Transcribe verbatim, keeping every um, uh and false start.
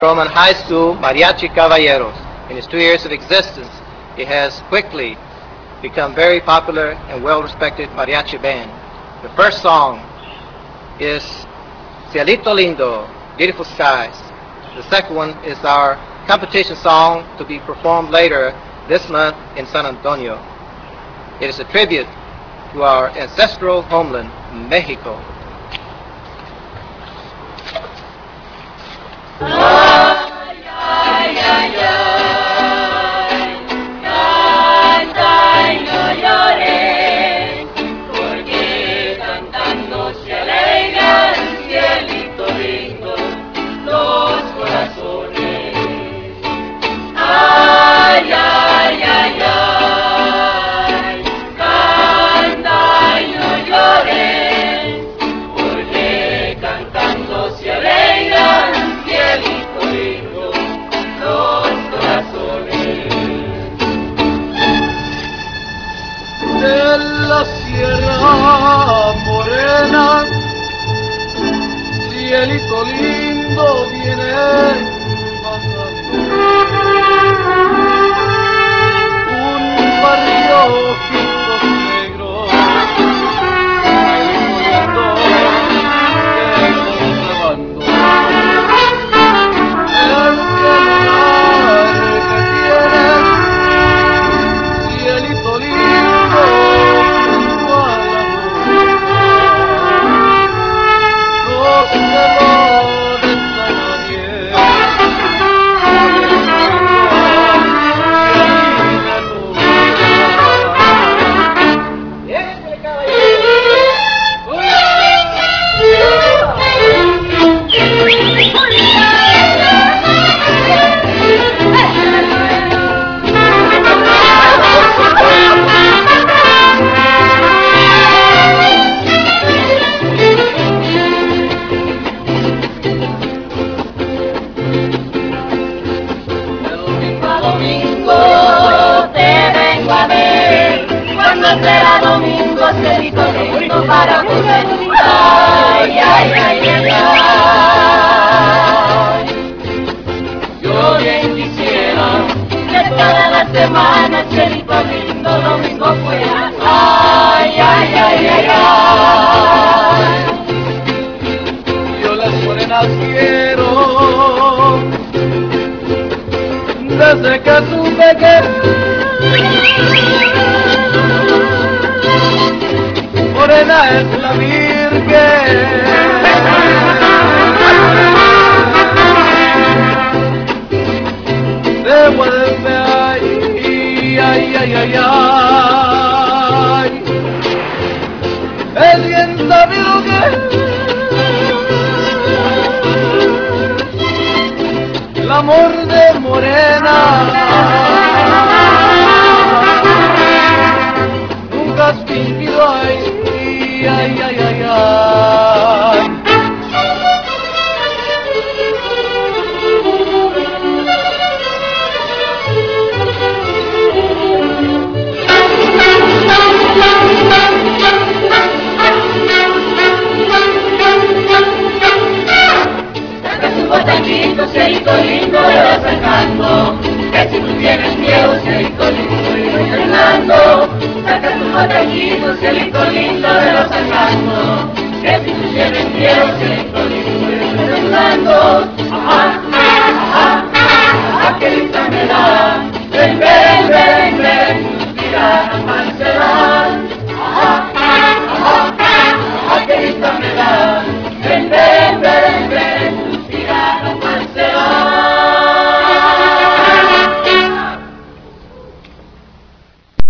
Roman High School Mariachi Caballeros. In its two years of existence, it has quickly become very popular and well-respected mariachi band. The first song is Cielito Lindo, Beautiful Skies. The second one is our competition song to be performed later this month in San Antonio. It is a tribute to our ancestral homeland, Mexico. Ay, ay, ay, ay, canta y no llores, porque cantando se alegran, cielito lindo, los corazones. Ay, ay, ay, ay, canta y no llores, porque cantando se alegran, cielito lindo, los corazones. De la Sierra Morena, cielito lindo viene bajando. Un barrio ojos negros, cielito lindo que contrabando. El celular que tienes, cielito lindo, junto a la boca, no se lo des a nadie, será domingo, cielito lindo para poder. Ay, ay, ay, ay, ay. Yo bien quisiera que toda la semana, cielito lindo, domingo fuera. Ay, ay, ay, ay, ay. yo las morenas quiero, desde que supe que morena es la Virgen. De Guadalupe, ay, ay, ay, ay, ay. Es bien sabido que el amor de morena nunca has fingido, ay. Ay, ay, ay, ay, ay. Saca tu botanito, cielito lindo, le vas sacando, que si tú tienes miedo, cielito lindo, y voy Fernando. Saca tu botanito, cielito lindo, le vas sacando, que si tú tienes miedo, cielito lindo, y voy Fernando. Ajá.